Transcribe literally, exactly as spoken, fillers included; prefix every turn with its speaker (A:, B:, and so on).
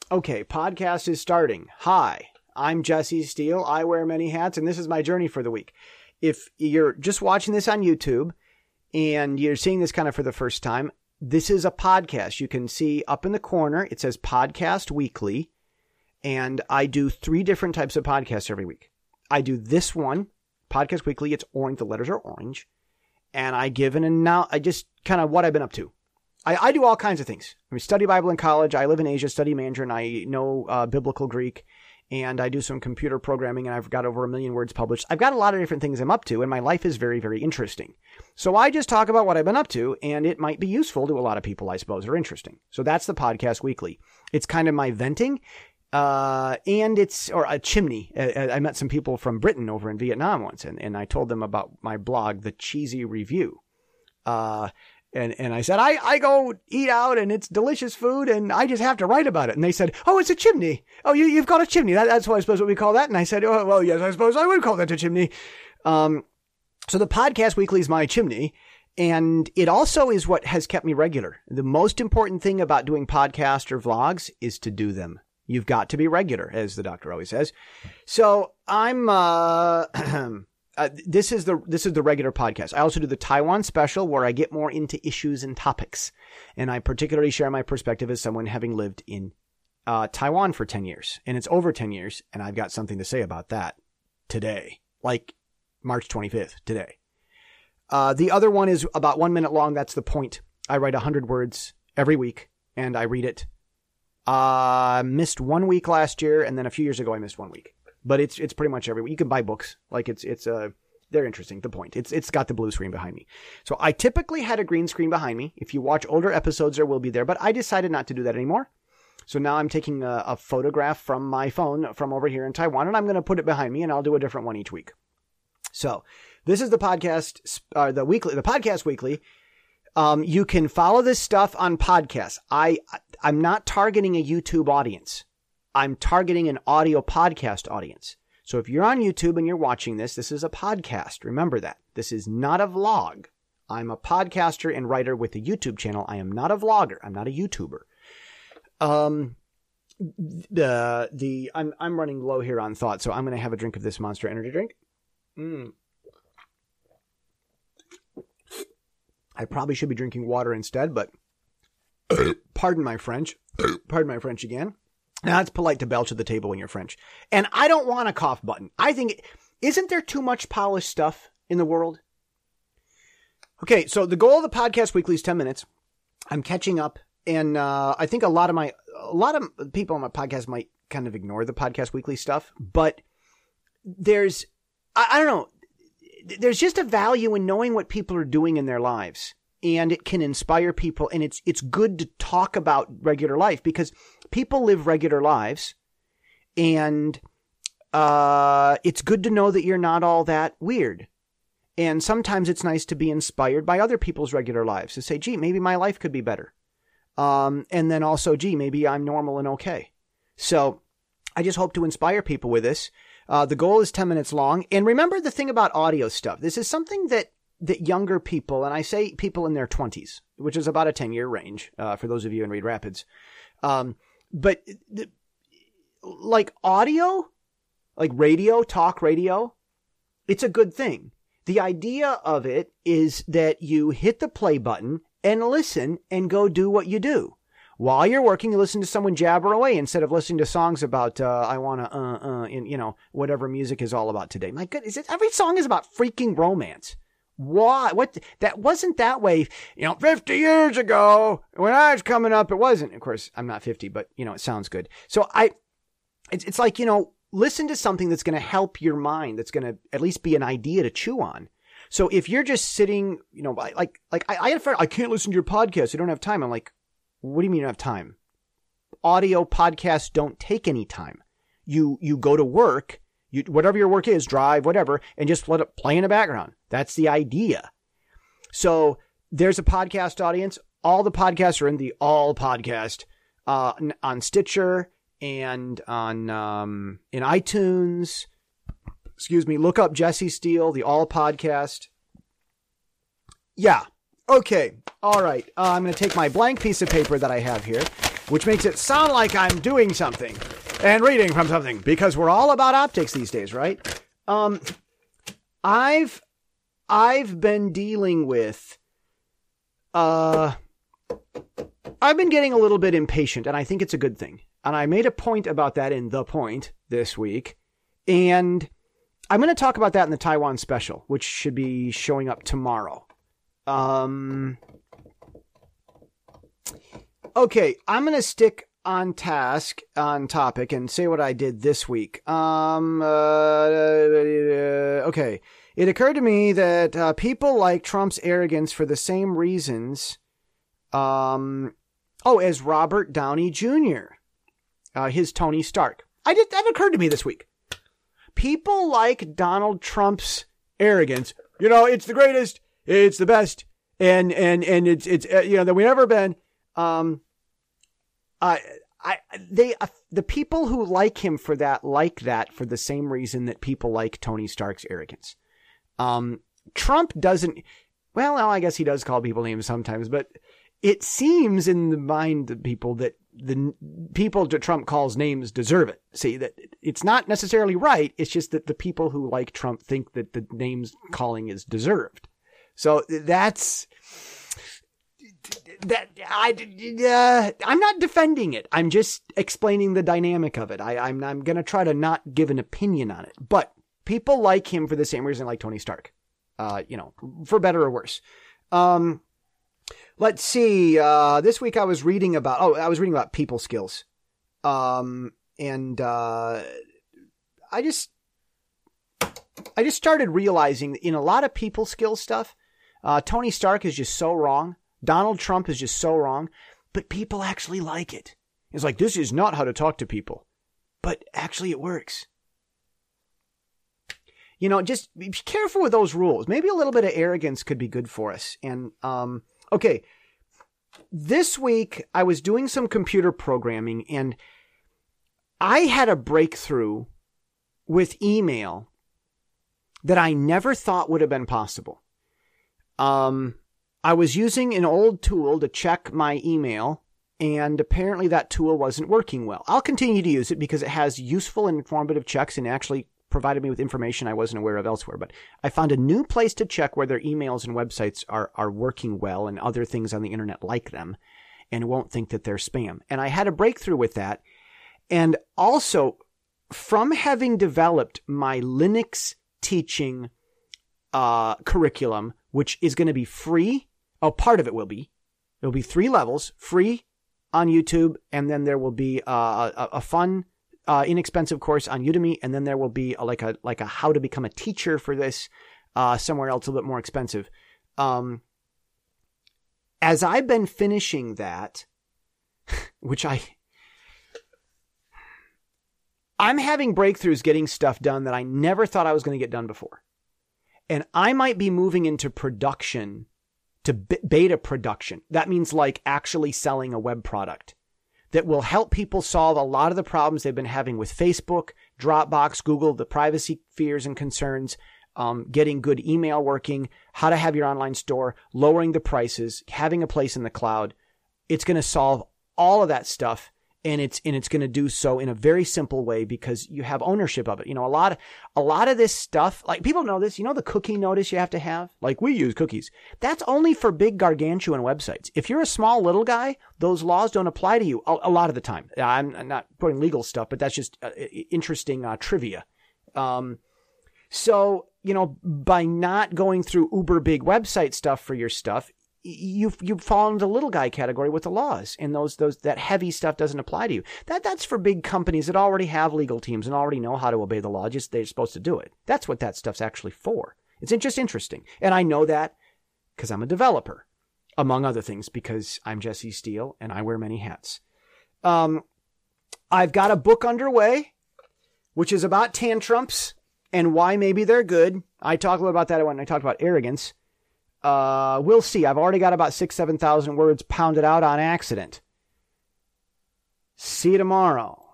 A: Okay, podcast is starting. Hi, I'm Jesse Steele. I wear many hats, and this is my journey for the week. If you're just watching this on YouTube and you're seeing this kind of for the first time, this is a podcast. You can see up in the corner, it says Podcast Weekly, and I do three different types of podcasts every week. I do this one, Podcast Weekly. It's orange. The letters are orange. And I give an annou- I just kind of what I've been up to. I, I do all kinds of things. I mean, study Bible in college. I live in Asia, study Mandarin. I know uh, biblical Greek, and I do some computer programming, and I've got over a million words published. I've got a lot of different things I'm up to, and my life is very, very interesting. So I just talk about what I've been up to, and it might be useful to a lot of people, I suppose, or interesting. So that's the Podcast Weekly. It's kind of my venting, uh, and it's, or a chimney. I, I met some people from Britain over in Vietnam once, and, and I told them about my blog, The Cheesy Review. Uh, And and I said, I, I go eat out and it's delicious food and I just have to write about it. And they said, oh, it's a chimney. Oh, you, you've got a chimney. That, that's what I suppose what we call that. And I said, oh, well, yes, I suppose I would call that a chimney. Um, so the Podcast Weekly is my chimney. And it also is what has kept me regular. The most important thing about doing podcasts or vlogs is to do them. You've got to be regular, as the doctor always says. So I'm, uh, Uh, this is the this is the regular podcast. I also do the Taiwan special where I get more into issues and topics. And I particularly share my perspective as someone having lived in uh, Taiwan for ten years. And it's over ten years. And I've got something to say about that today, like March twenty-fifth today. Uh, the other one is about one minute long. That's the point. I write one hundred words every week and I read it. I uh, missed one week last year. And then a few years ago, I missed one week. But it's it's pretty much every week. You can buy books. Like it's it's uh they're interesting. The point. It's it's got the blue screen behind me. So I typically had a green screen behind me. If you watch older episodes, there will be there. But I decided not to do that anymore. So now I'm taking a, a photograph from my phone from over here in Taiwan, and I'm going to put it behind me, and I'll do a different one each week. So this is the podcast, uh, the weekly, the Podcast Weekly. Um, you can follow this stuff on podcasts. I I'm not targeting a YouTube audience. I'm targeting an audio podcast audience. So if you're on YouTube and you're watching this, this is a podcast. Remember that. This is not a vlog. I'm a podcaster and writer with a YouTube channel. I am not a vlogger. I'm not a YouTuber. Um, the, the, I'm, I'm running low here on thought, so I'm going to have a drink of this Monster Energy drink. Mm. I probably should be drinking water instead, but pardon my French. Pardon my French again. Now, it's polite to belch at the table when you're French. And I don't want a cough button. I think, isn't there too much polished stuff in the world? Okay, so the goal of the Podcast Weekly is ten minutes. I'm catching up. And uh, I think a lot of my, a lot of people on my podcast might kind of ignore the Podcast Weekly stuff. But there's, I, I don't know, there's just a value in knowing what people are doing in their lives. And it can inspire people. And it's it's good to talk about regular life because people live regular lives. And uh, it's good to know that you're not all that weird. And sometimes it's nice to be inspired by other people's regular lives to say, gee, maybe my life could be better. Um, and then also, gee, maybe I'm normal and okay. So I just hope to inspire people with this. Uh, the goal is ten minutes long. And remember the thing about audio stuff. This is something that that younger people, and I say people in their twenties, which is about a ten-year range uh, for those of you in Reed Rapids. Um, but the, like audio, like radio, talk radio, it's a good thing. The idea of it is that you hit the play button and listen and go do what you do. While you're working, you listen to someone jabber away instead of listening to songs about, uh, I want to, uh, uh, in, you know, whatever music is all about today. My goodness, it, every song is about freaking romance. Why? What? That wasn't that way, you know, fifty years ago when I was coming up, it wasn't. Of course, I'm not fifty, but, you know, it sounds good. So I, it's, it's like, you know, listen to something that's going to help your mind, that's going to at least be an idea to chew on. So if you're just sitting, you know, like, like I, I had a friend, I can't listen to your podcast. I don't have time. I'm like, what do you mean you don't have time? Audio podcasts don't take any time. You, you go to work, you, whatever your work is, drive, whatever, and just let it play in the background. That's the idea. So there's a podcast audience. All the podcasts are in the All Podcast, uh, on Stitcher and on, um, in iTunes. Excuse me. Look up Jesse Steele, the All Podcast. Yeah. Okay. All right. Uh, I'm going to take my blank piece of paper that I have here. which makes it sound like I'm doing something and reading from something, because we're all about optics these days, right? Um, I've, I've been dealing with, uh, I've been getting a little bit impatient, and I think it's a good thing. And I made a point about that in The Point this week. And I'm going to talk about that in the Taiwan special, which should be showing up tomorrow. Um, okay, I'm going to stick on task, on topic, and say what I did this week. Um, uh, okay, it occurred to me that uh, people like Trump's arrogance for the same reasons, um, oh, as Robert Downey Junior Uh, his Tony Stark. I did, that occurred to me this week. People like Donald Trump's arrogance. You know, it's the greatest, it's the best, and and and it's it's uh, you know that we've ever been. Um, I I they uh, the people who like him for that like that for the same reason that people like Tony Stark's arrogance. Um, Trump doesn't. Well, no, I guess he does call people names sometimes, but it seems in the mind of people that the people that Trump calls names deserve it. See, that it's not necessarily right. It's just that the people who like Trump think that the names calling is deserved. So that's that. I uh, I'm not defending it. I'm just explaining the dynamic of it. I, I'm I'm gonna try to not give an opinion on it. But people like him for the same reason like Tony Stark. Uh, you know, for better or worse. Um. Let's see. Uh, this week I was reading about, oh, I was reading about people skills. Um, and, uh, I just, I just started realizing in a lot of people skills stuff, uh, Tony Stark is just so wrong. Donald Trump is just so wrong, but people actually like it. It's like, this is not how to talk to people, but actually it works. You know, just be careful with those rules. Maybe a little bit of arrogance could be good for us. And, um, okay, this week I was doing some computer programming and I had a breakthrough with email that I never thought would have been possible. Um, I was using an old tool to check my email, and apparently that tool wasn't working well. I'll continue to use it because it has useful and informative checks and actually provided me with information I wasn't aware of elsewhere. But I found a new place to check whether emails and websites are, are working well and other things on the internet like them, and won't think that they're spam. And I had a breakthrough with that. And also, from having developed my Linux teaching uh, curriculum, which is going to be free, oh, part of it will be, it'll be three levels, free on YouTube, and then there will be uh, a, a fun Uh, inexpensive course on Udemy, and then there will be a, like a like a how to become a teacher for this uh, somewhere else a little bit more expensive. Um, as I've been finishing that, which I, I'm having breakthroughs getting stuff done that I never thought I was going to get done before, and I might be moving into production, to b- beta production. That means like actually selling a web product that will help people solve a lot of the problems they've been having with Facebook, Dropbox, Google, the privacy fears and concerns, um, getting good email working, how to have your online store, lowering the prices, having a place in the cloud. It's going to solve all of that stuff. And it's, and it's going to do so in a very simple way because you have ownership of it. You know, a lot of, a lot of this stuff, like people know this, you know, the cookie notice you have to have, like we use cookies. That's only for big gargantuan websites. If you're a small little guy, those laws don't apply to you a, a lot of the time. I'm, I'm not putting legal stuff, but that's just uh, interesting uh, trivia. Um, so, you know, by not going through uber big website stuff for your stuff, you you fall into the little guy category with the laws, and those those that heavy stuff doesn't apply to you. That that's for big companies that already have legal teams and already know how to obey the law. Just they're supposed to do it. That's what that stuff's actually for. It's just interesting, and I know that because I'm a developer, among other things, because I'm Jesse Steele and I wear many hats. Um, I've got a book underway, which is about tantrums and why maybe they're good. I talked a little about that when I talked about arrogance. Uh, we'll see. I've already got about six, seven thousand words pounded out on accident. See you tomorrow.